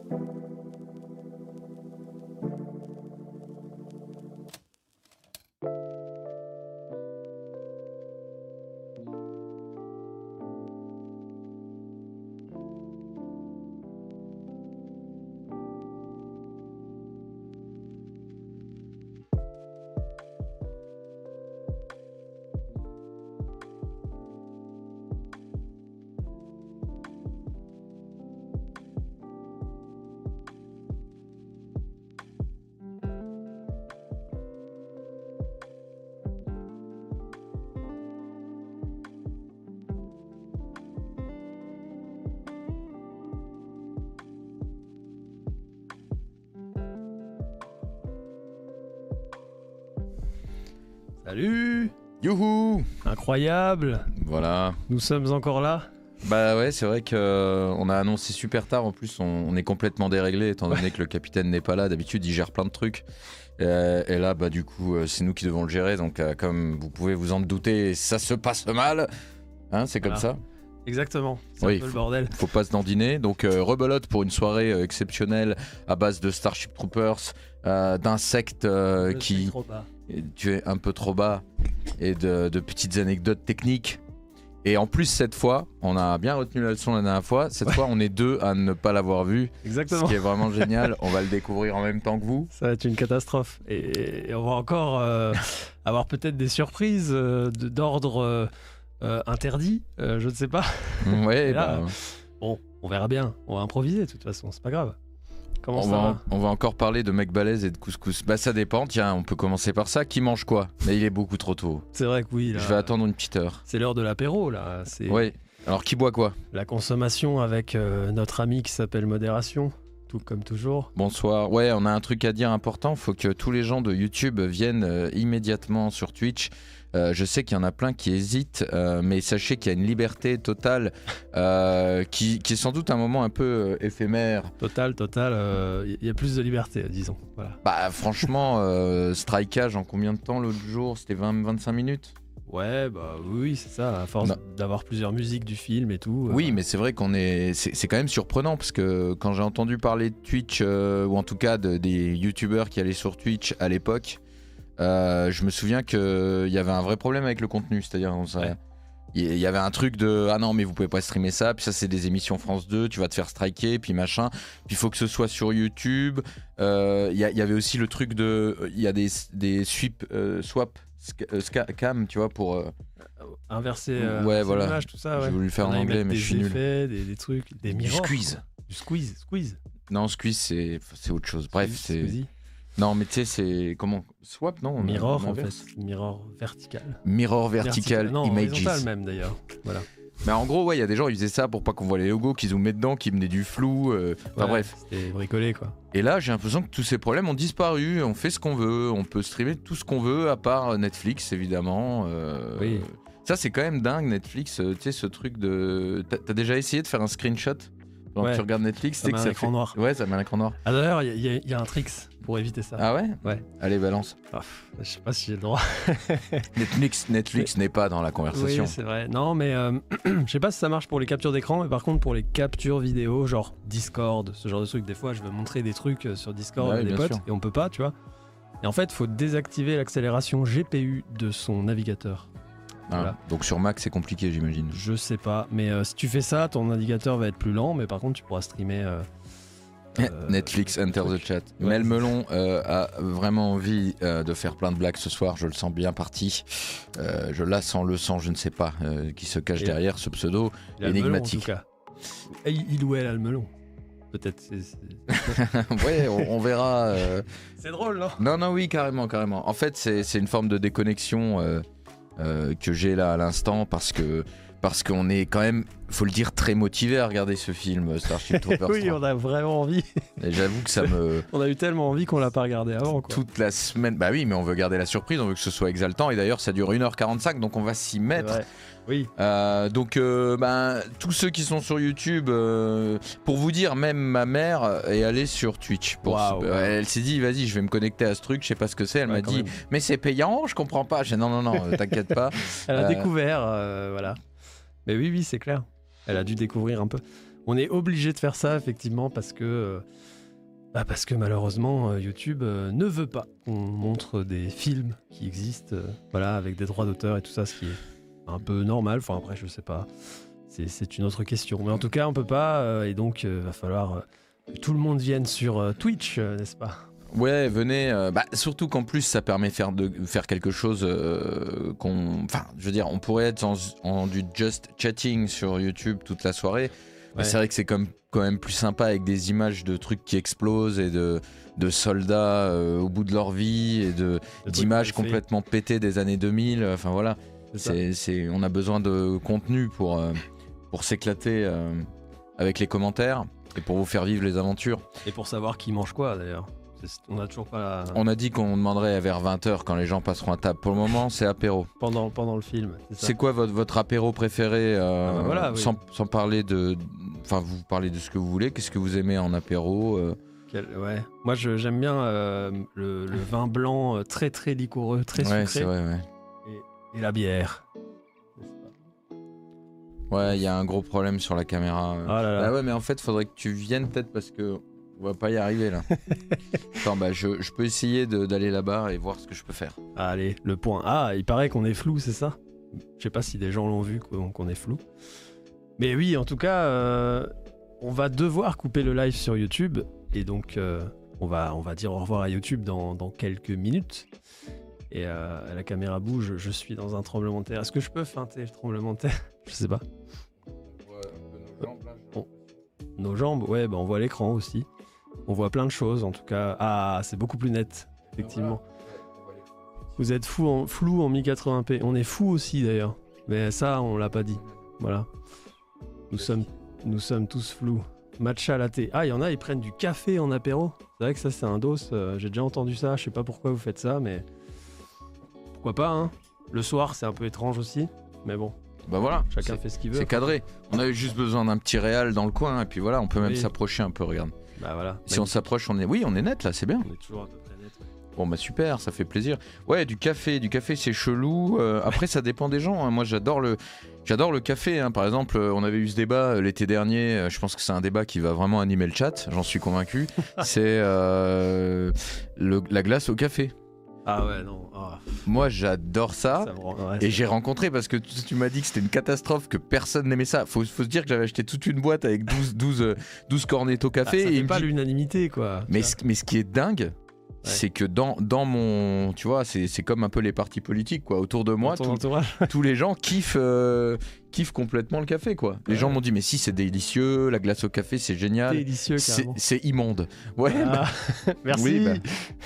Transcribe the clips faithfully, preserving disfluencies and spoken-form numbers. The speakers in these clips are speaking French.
Salut! Youhou! Incroyable! Voilà. Nous sommes encore là? Bah ouais, c'est vrai qu'on euh, a annoncé super tard. En plus, on, on est complètement déréglé étant donné ouais. que le capitaine n'est pas là. D'habitude, il gère plein de trucs. Euh, et là, bah du coup, euh, c'est nous qui devons le gérer. Donc, euh, comme vous pouvez vous en douter, ça se passe mal. Hein, c'est comme voilà. ça. Exactement. C'est oui, un peu le bordel. Faut pas se dandiner. Donc, euh, rebelote pour une soirée euh, exceptionnelle à base de Starship Troopers, euh, d'insectes euh, qui. Trop bas. Tu es un peu trop bas et de, de petites anecdotes techniques. Et en plus, cette fois, on a bien retenu la leçon la dernière fois. Cette ouais. fois, on est deux à ne pas l'avoir vu. Exactement. Ce qui est vraiment génial. On va le découvrir en même temps que vous. Ça va être une catastrophe. Et, et on va encore euh, avoir peut-être des surprises euh, de, d'ordre euh, euh, interdit. Euh, je ne sais pas. Ouais, bah... Bon, on verra bien. On va improviser de toute façon. C'est pas grave. Comment on, ça va, va on va encore parler de mec balèze et de couscous. Bah ça dépend, tiens, on peut commencer par ça. Qui mange quoi? Mais il est beaucoup trop tôt. C'est vrai que oui. Là, je vais attendre une petite heure. C'est l'heure de l'apéro là. C'est... Oui, alors qui boit quoi? La consommation avec euh, notre ami qui s'appelle Modération, tout comme toujours. Bonsoir, ouais, on a un truc à dire important. Faut que tous les gens de YouTube viennent euh, immédiatement sur Twitch. Euh, je sais qu'il y en a plein qui hésitent, euh, mais sachez qu'il y a une liberté totale euh, qui, qui est sans doute un moment un peu euh, éphémère. Total, total. Il euh, y a plus de liberté, disons. Voilà. Bah franchement, euh, strikeage en combien de temps l'autre jour? C'était vingt à vingt-cinq minutes? Ouais, bah oui, c'est ça. À force non. d'avoir plusieurs musiques du film et tout. Oui, euh... mais c'est vrai qu'on est, c'est, c'est quand même surprenant parce que quand j'ai entendu parler de Twitch euh, ou en tout cas de, des youtubeurs qui allaient sur Twitch à l'époque. Euh, je me souviens qu'il y avait un vrai problème avec le contenu, c'est-à-dire il ouais. y, y avait un truc de ah non mais vous pouvez pas streamer ça, puis ça c'est des émissions France deux, tu vas te faire striker, puis machin, puis il faut que ce soit sur YouTube. Il euh, y, y avait aussi le truc de il y a des, des sweep, euh, swap euh, cam, tu vois, pour euh, inverser euh, ouais, voilà. l'image, tout ça. Ouais. J'ai voulu le faire en anglais, mais je suis effets, nul. Des, des trucs, des du mirrors, squeeze, quoi. Du squeeze, squeeze. Non, squeeze c'est c'est autre chose. Bref, squeeze, c'est squeezy. Non, mais tu sais, c'est comment swap, non? Mirror, en fait. Mirror vertical. Mirror vertical, vertical. Non, images. horizontal même, d'ailleurs. Voilà. Mais en gros, ouais, il y a des gens, ils faisaient ça pour pas qu'on voit les logos, qu'ils zoomaient dedans, qu'ils menaient du flou. Euh... Enfin ouais, bref. C'était bricolé, quoi. Et là, j'ai l'impression que tous ces problèmes ont disparu. On fait ce qu'on veut. On peut streamer tout ce qu'on veut, à part Netflix, évidemment. Euh... Oui. Ça, c'est quand même dingue, Netflix. Tu sais, ce truc de. T'as, t'as déjà essayé de faire un screenshot? Quand ouais. tu regardes Netflix, ça met un écran fait... noir. Ouais, ça met un écran noir. Ah d'ailleurs, il y, y, y a un tricks pour éviter ça. Ah ouais? Ouais. Allez, balance. Ah, je sais pas si j'ai le droit. Netflix, Netflix n'est pas dans la conversation. Oui, c'est vrai. Non, mais euh, je sais pas si ça marche pour les captures d'écran, mais par contre pour les captures vidéo, genre Discord, ce genre de truc. Des fois, je veux montrer des trucs sur Discord ouais, à des potes sûr. et on peut pas, tu vois. Et en fait, faut désactiver l'accélération G P U de son navigateur. Ah, voilà. Donc sur Mac c'est compliqué j'imagine. Je sais pas, mais euh, si tu fais ça, ton indicateur va être plus lent, mais par contre tu pourras streamer. Euh, euh, Netflix enter the chat. Ouais, Mel Melon euh, a vraiment envie euh, de faire plein de blagues ce soir, je le sens bien parti. Euh, je la sens, le sens, je ne sais pas euh, qui se cache Et derrière ce pseudo énigmatique. Melon, en tout cas. Et il ou elle a le melon. Peut-être. C'est, c'est... ouais, on, on verra. Euh... C'est drôle, non? Non, non, oui, carrément, carrément. En fait, c'est, c'est une forme de déconnexion. Euh... Euh, que j'ai là à l'instant parce que parce qu'on est quand même, faut le dire, très motivé à regarder ce film Starship Troopers. Oui, on a vraiment envie. Et j'avoue que ça me. On a eu tellement envie qu'on l'a pas regardé avant, quoi. Toute la semaine. Bah oui, mais on veut garder la surprise, on veut que ce soit exaltant. Et d'ailleurs, ça dure une heure quarante-cinq, donc on va s'y mettre. Oui. Euh, donc, euh, bah, tous ceux qui sont sur YouTube, euh, pour vous dire, même ma mère est allée sur Twitch. Pour wow, ce... wow. Elle s'est dit, vas-y, je vais me connecter à ce truc, je sais pas ce que c'est. Elle ouais, m'a dit, même. mais c'est payant, je comprends pas. J'ai dit, non, non, non, t'inquiète pas. Elle a euh... découvert, euh, voilà. Mais oui, oui, c'est clair. Elle a dû découvrir un peu. on est obligé de faire ça effectivement parce que, euh, bah parce que malheureusement euh, YouTube euh, ne veut pas qu'on montre des films qui existent, euh, voilà, avec des droits d'auteur et tout ça, ce qui est un peu normal. Enfin après, je sais pas, c'est, c'est une autre question. Mais en tout cas, on peut pas, euh, et donc euh, va falloir euh, que tout le monde vienne sur euh, Twitch, euh, n'est-ce pas? Ouais, venez. Euh, bah, surtout qu'en plus, ça permet de faire, de faire quelque chose euh, qu'on. Enfin, je veux dire, on pourrait être en, en du just chatting sur YouTube toute la soirée. Ouais. Mais c'est vrai que c'est comme, quand même plus sympa avec des images de trucs qui explosent et de, de soldats euh, au bout de leur vie et de, d'images complètement pétées des années deux mille. Enfin voilà, c'est, c'est, on a besoin de contenu pour, euh, pour s'éclater euh, avec les commentaires et pour vous faire vivre les aventures. Et pour savoir qui mange quoi d'ailleurs. On a toujours pas la... On a dit qu'on demanderait vers vingt heures quand les gens passeront à table. Pour le moment, c'est apéro. Pendant, pendant le film. C'est, c'est quoi votre, votre apéro préféré euh, ah bah voilà, sans, oui. sans parler de... Enfin, vous parlez de ce que vous voulez. Qu'est-ce que vous aimez en apéro euh... Quel, ouais. Moi, je, j'aime bien euh, le, le vin blanc euh, très très liquoreux, très sucré. Ouais, c'est vrai, ouais. Et, et la bière. Ouais, il y a un gros problème sur la caméra. Oh là là. Bah ouais, mais en fait, faudrait que tu viennes peut-être parce que... On va pas y arriver là. Attends, bah je, je peux essayer de, d'aller là-bas et voir ce que je peux faire. Allez, le point. Ah, il paraît qu'on est flou, c'est ça? Je sais pas si des gens l'ont vu qu'on, qu'on est flou. Mais oui, en tout cas, euh, on va devoir couper le live sur YouTube. Et donc, euh, on, va, on va dire au revoir à YouTube dans, dans quelques minutes. Et euh, la caméra bouge, je suis dans un tremblement de terre. Est-ce que je peux feinter le tremblement de terre? Je sais pas. On voit un peu nos jambes là. On... Nos jambes, ouais, bah on voit l'écran aussi. On voit plein de choses en tout cas. Ah, c'est beaucoup plus net, effectivement. Vous êtes fou en, flou en mille quatre-vingts p. On est fou aussi d'ailleurs. Mais ça, on l'a pas dit. Voilà. Nous sommes, nous sommes tous flous. Matcha latte. Ah, il y en a, ils prennent du café en apéro. C'est vrai que ça, c'est un dos. Euh, j'ai déjà entendu ça. Je sais pas pourquoi vous faites ça, mais pourquoi pas, hein. Le soir, c'est un peu étrange aussi. Mais bon. Bah voilà, chacun fait ce qu'il veut. C'est cadré. On avait juste besoin d'un petit réal dans le coin et puis voilà, on peut même oui. s'approcher un peu, regarde. Bah voilà. Si même on s'approche, on est oui, on est net là, c'est bien. On est toujours à peu près net. Ouais. Bon bah super, ça fait plaisir. Ouais, du café, du café c'est chelou. Euh, après ça dépend des gens, hein. Moi j'adore le j'adore le café, hein. Par exemple, on avait eu ce débat l'été dernier, je pense que c'est un débat qui va vraiment animer le chat, j'en suis convaincu. C'est euh, le, la glace au café. Ah ouais, non. Oh. Moi j'adore ça, ça rend... ouais, et j'ai vrai. rencontré parce que tu, tu m'as dit que c'était une catastrophe, que personne n'aimait ça. Faut, faut se dire que j'avais acheté toute une boîte avec douze, douze, douze cornetto café. Ah, ça et fait il pas dit... l'unanimité quoi. Mais ce, mais ce qui est dingue, ouais. c'est que dans, dans mon... Tu vois, c'est, c'est comme un peu les partis politiques quoi. Autour de moi, tout, tous les gens kiffent, euh, kiffent complètement le café quoi. Les ouais. gens m'ont dit mais si c'est délicieux, la glace au café c'est génial. Délicieux carrément. C'est, c'est immonde. Ouais. Ah, bah... Merci. Oui, bah...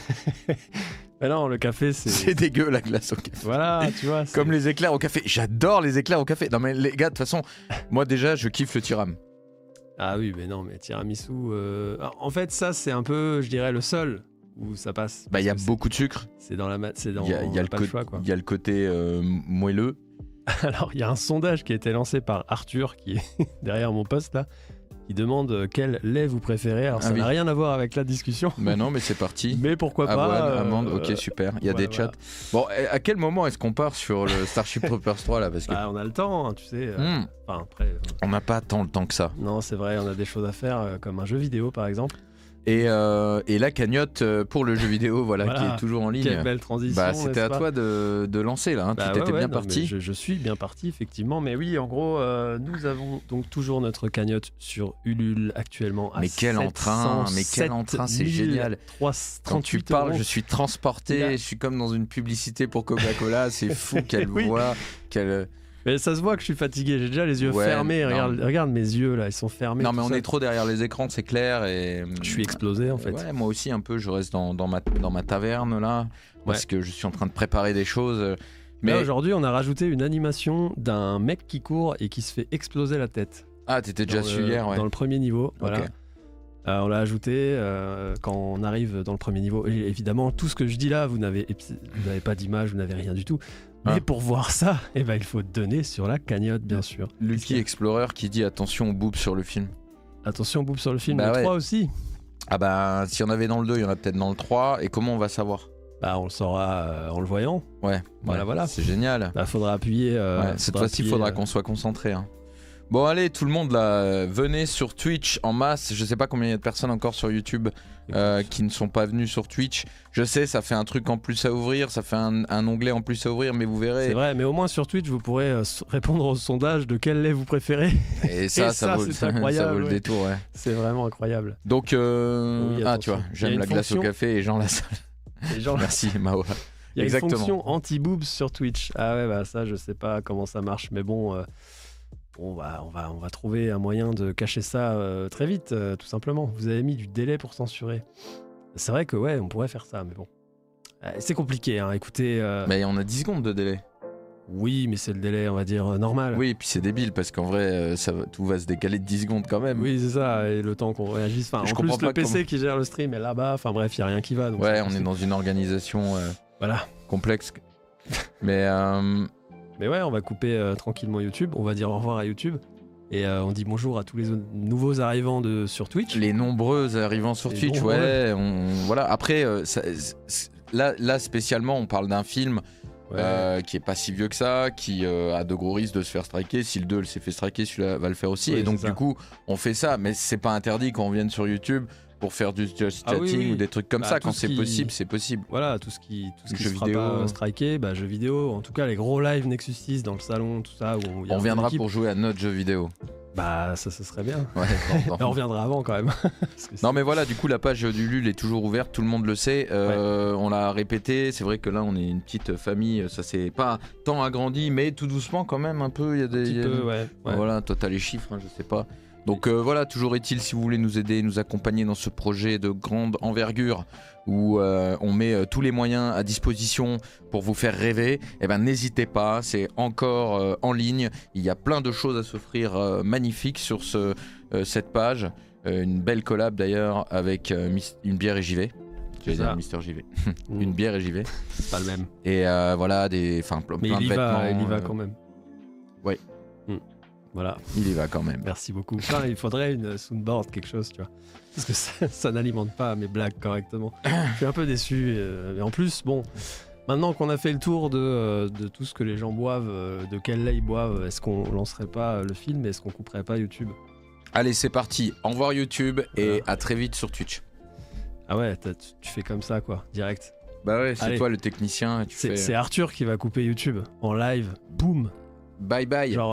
Mais non, le café, c'est... C'est dégueu, la glace au café. Voilà, tu vois. C'est... Comme les éclairs au café. J'adore les éclairs au café. Non, mais les gars, de toute façon, moi, déjà, je kiffe le tiram. Ah oui, mais non, mais tiramisu... Euh... En fait, ça, c'est un peu, je dirais, le seul où ça passe. Bah, il y a beaucoup de sucre. C'est dans la... Ma... C'est dans... Il y a, y a le, pas co- le choix, quoi. Y a le côté euh, moelleux. Alors, il y a un sondage qui a été lancé par Arthur, qui est derrière mon poste, là, qui demande quel lait vous préférez. Alors, ah, ça oui. n'a rien à voir avec la discussion. Bah non, mais c'est parti. Mais pourquoi Avoine, pas euh, amande, euh, ok, super. Il y a voilà, des chats. Voilà. Bon, à quel moment est-ce qu'on part sur le Starship Troopers trois, là parce que... Bah, on a le temps, hein, tu sais. Euh, mmh. Enfin, après... Euh... On n'a pas tant le temps que ça. Non, c'est vrai, on a des choses à faire, euh, comme un jeu vidéo, par exemple. Et, euh, et la cagnotte pour le jeu vidéo, voilà, voilà, qui est toujours en ligne. Quelle belle transition. Bah, c'était à toi de, de lancer là. Hein. Bah, tu étais ouais, bien ouais, parti. Non, je, je suis bien parti, effectivement. Mais oui, en gros, euh, nous avons donc toujours notre cagnotte sur Ulule actuellement. À mais quel entrain, mais quel entrain, c'est génial. Quand tu parles, euros. Je suis transporté. A... Je suis comme dans une publicité pour Coca-Cola. C'est fou, quelle oui. voix, quelle. Mais ça se voit que je suis fatigué, j'ai déjà les yeux ouais, fermés, regarde, regarde mes yeux là, ils sont fermés. Non mais on ça. est trop derrière les écrans, c'est clair. Et... Je suis explosé en fait. Ouais, moi aussi un peu, je reste dans, dans, ma, dans ma taverne là, ouais. parce que je suis en train de préparer des choses. Mais là, aujourd'hui on a rajouté une animation d'un mec qui court et qui se fait exploser la tête. Ah t'étais déjà su hier, ouais. Dans le premier niveau, voilà. Okay. Euh, on l'a ajouté euh, quand on arrive dans le premier niveau. Et évidemment, tout ce que je dis là, vous n'avez, vous n'avez pas d'image, vous n'avez rien du tout. Mais ah. pour voir ça, eh ben, il faut donner sur la cagnotte, bien sûr. Lucky Explorer qui dit attention aux boobs sur le film. Attention aux boobs sur le film, bah le ouais. trois aussi. Ah bah, s'il y en avait dans le deux, il y en a peut-être dans le trois. Et comment on va savoir ? Bah, on le saura euh, en le voyant. Ouais, voilà, ouais, voilà. C'est génial. Bah, faudra appuyer. Euh, ouais, cette fois-ci, il faudra euh... qu'on soit concentré. Hein. Bon allez, tout le monde là, venez sur Twitch en masse. Je sais pas combien il y a de personnes encore sur YouTube euh, qui ne sont pas venues sur Twitch. Je sais, ça fait un truc en plus à ouvrir, ça fait un, un onglet en plus à ouvrir, mais vous verrez. C'est vrai, mais au moins sur Twitch, vous pourrez euh, répondre au sondage de quel lait vous préférez. Et ça, Et ça, ça, vaut, c'est ça, incroyable, ça vaut le ouais. détour, ouais. C'est vraiment incroyable. Donc, euh... Oui, ah tu vois, Il y a j'aime une la glace fonction- au café et Jean la salle. Et genre, Merci Mao. il y a Exactement. une fonction anti-boobs sur Twitch. Ah ouais, bah ça, je sais pas comment ça marche, mais bon, euh, on, va, on, va, on va trouver un moyen de cacher ça euh, très vite, euh, tout simplement. Vous avez mis du délai pour censurer. C'est vrai que ouais, on pourrait faire ça, mais bon. Euh, c'est compliqué, hein. Écoutez. euh, Mais on a dix secondes de délai. Oui, mais c'est le délai, on va dire, euh, normal. Oui, et puis c'est débile parce qu'en vrai, euh, ça, va- tout va se décaler de dix secondes quand même. Oui, c'est ça, et le temps qu'on réagisse. Enfin, Je en comprends plus, le pas P C comment- qui gère le stream est là-bas. Enfin bref, il n'y a rien qui va. Donc Ouais, c'est on est possible. dans une organisation euh, Voilà. complexe. Mais euh, Mais ouais, on va couper euh, tranquillement YouTube. On va dire au revoir à YouTube. Et euh, on dit bonjour à tous les autres nouveaux arrivants de, sur Twitch. les nombreux arrivants sur Les Twitch, nombreux. ouais, on, voilà. Après, euh, ça- c'est- là, là spécialement, on parle d'un film Ouais. euh, qui est pas si vieux que ça, qui euh, a de gros risques de se faire striker. Si le deux s'est fait striker, celui-là va le faire aussi. Oui, et donc c'est ça. du coup, on fait ça, mais c'est pas interdit quand on vienne sur YouTube pour faire du just Ah oui, chatting oui. ou des trucs comme Bah, ça. tout Quand ce c'est qui- possible, c'est possible. Voilà, tout ce qui, tout ce qui Jeux se fera vidéo. pas euh, striker, bah, jeux vidéo, en tout cas les gros live Nexus six dans le salon, tout ça. Où il y a On une viendra équipe. pour jouer à notre jeu vidéo. Bah ça, ce serait bien. Ouais, dans- dans- Mais on reviendra avant quand même. Parce que Non mais voilà, du coup la page du Lul est toujours ouverte, tout le monde le sait, euh, on l'a répété, c'est vrai que là on est une petite famille, ça s'est pas tant agrandi, mais tout doucement quand même un peu, il y a des... un petit il y a- peu, ouais. ouais. Voilà, toi t'as les chiffres, hein, je sais pas. Donc euh, voilà, toujours est-il, si vous voulez nous aider, nous accompagner dans ce projet de grande envergure où euh, on met euh, tous les moyens à disposition pour vous faire rêver, eh ben n'hésitez pas, c'est encore euh, en ligne, il y a plein de choses à s'offrir euh, magnifiques sur ce, euh, cette page. Euh, une belle collab d'ailleurs avec euh, Mis- une bière et J V. J'allais ça. dire Mister J V. Mm. Une bière et J V. C'est pas le même. Et euh, voilà, des, enfin, ple- Mais plein il y de va, vêtements. il y va euh, quand même. ouais. Mm. Voilà. Il y va quand même. Merci beaucoup. Enfin, il faudrait une soundboard, quelque chose, tu vois. Parce que ça, ça n'alimente pas mes blagues correctement. Je suis un peu déçu. euh, Et en plus, bon, maintenant qu'on a fait le tour de, euh, de tout ce que les gens boivent, euh, de quel lait ils boivent, est-ce qu'on lancerait pas le film et est-ce qu'on couperait pas YouTube? Allez, c'est parti. Au revoir YouTube et Voilà. à très vite sur Twitch. Ah ouais, t'as- tu tu fais comme ça, quoi, direct. Bah ouais, c'est Allez. toi le technicien. Tu C'est fais... c'est Arthur qui va couper YouTube en live. Boum. Bye bye. Genre,